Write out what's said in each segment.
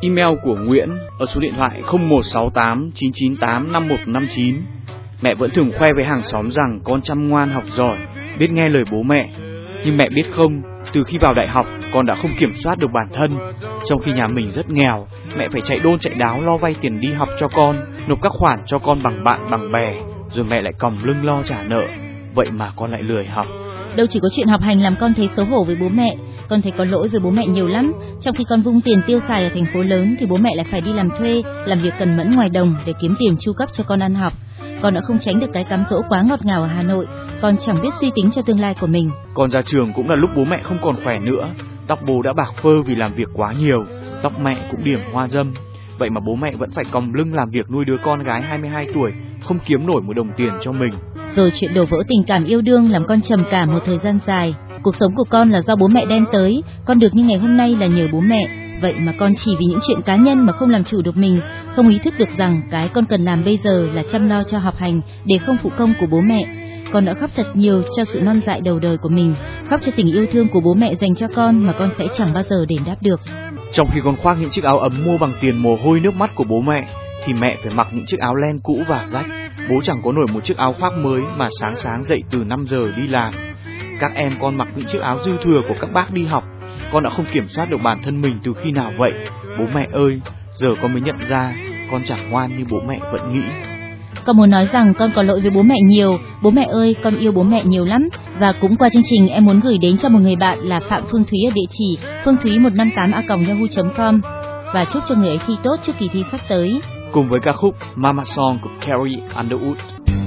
Email của Nguyễn ở số điện thoại 0168 998 5159. Mẹ vẫn thường khoe với hàng xóm rằng con chăm ngoan học giỏi, biết nghe lời bố mẹ. Nhưng mẹ biết không, từ khi vào đại học con đã không kiểm soát được bản thân. Trong khi nhà mình rất nghèo, mẹ phải chạy đôn chạy đáo lo vay tiền đi học cho con, nộp các khoản cho con bằng bạn bằng bè, rồi mẹ lại còng lưng lo trả nợ. Vậy mà con lại lười học. Đâu chỉ có chuyện học hành làm con thấy xấu hổ với bố mẹ, con thấy có lỗi với bố mẹ nhiều lắm. Trong khi con vung tiền tiêu xài ở thành phố lớn thì bố mẹ lại phải đi làm thuê, làm việc cần mẫn ngoài đồng để kiếm tiền chu cấp cho con ăn học. Con đã không tránh được cái cám dỗ quá ngọt ngào ở Hà Nội, con chẳng biết suy tính cho tương lai của mình. Con ra trường cũng là lúc bố mẹ không còn khỏe nữa, tóc bố đã bạc phơ vì làm việc quá nhiều, tóc mẹ cũng điểm hoa râm. Vậy mà bố mẹ vẫn phải còng lưng làm việc nuôi đứa con gái 22 tuổi, không kiếm nổi một đồng tiền cho mình. Rồi chuyện đổ vỡ tình cảm yêu đương làm con trầm cảm một thời gian dài. Cuộc sống của con là do bố mẹ đem tới, con được như ngày hôm nay là nhờ bố mẹ. Vậy mà con chỉ vì những chuyện cá nhân mà không làm chủ được mình, không ý thức được rằng cái con cần làm bây giờ là chăm lo cho học hành để không phụ công của bố mẹ. Con đã khóc thật nhiều cho sự non dại đầu đời của mình, khóc cho tình yêu thương của bố mẹ dành cho con mà con sẽ chẳng bao giờ đền đáp được. Trong khi con khoác những chiếc áo ấm mua bằng tiền mồ hôi nước mắt của bố mẹ, thì mẹ phải mặc những chiếc áo len cũ và rách. Bố chẳng có nổi một chiếc áo khoác mới mà sáng sáng dậy từ 5 giờ đi làm. Các em con mặc những chiếc áo dư thừa của các bác đi học. Con đã không kiểm soát được bản thân mình từ khi nào vậy? Bố mẹ ơi, giờ con mới nhận ra con chẳng ngoan như bố mẹ vẫn nghĩ. Con muốn nói rằng con có lỗi với bố mẹ nhiều. Bố mẹ ơi, con yêu bố mẹ nhiều lắm. Và cũng qua chương trình em muốn gửi đến cho một người bạn là Phạm Phương Thúy ở địa chỉ phương-thúy158a.yahoo.com và chúc cho người ấy thi tốt trước kỳ thi sắp tới. Cùng với ca khúc Mama Song của Carrie Underwood.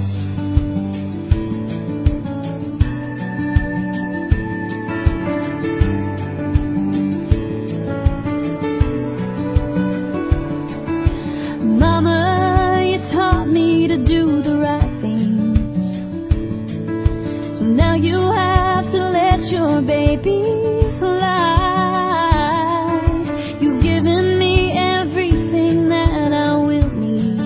Your baby fly. You've given me everything that I will need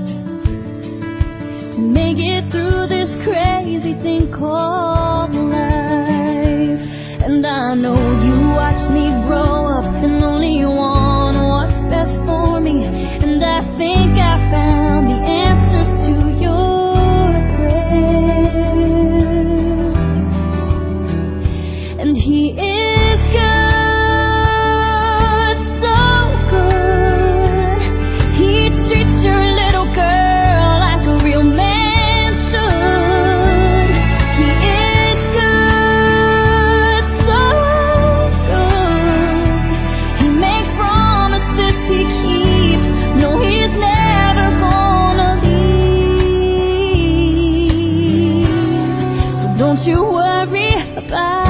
to make it through this crazy thing called life. And I know you watched me grow up and only want what's best for me. And I think I found the answer to your prayers. And he is good, so good. He treats your little girl like a real man should. He is good, so good. He makes promises he keeps. No, he's never gonna leave. So don't you worry about.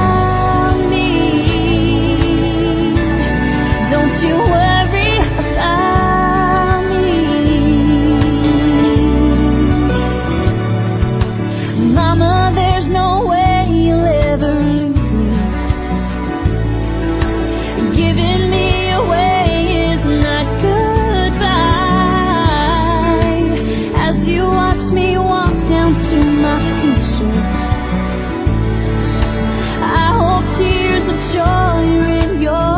Don't you worry about me. Mama, there's no way you'll ever lose me. Giving me away is not goodbye. As you watch me walk down to my future, I hope tears of joy are in your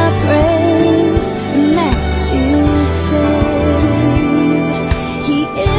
he is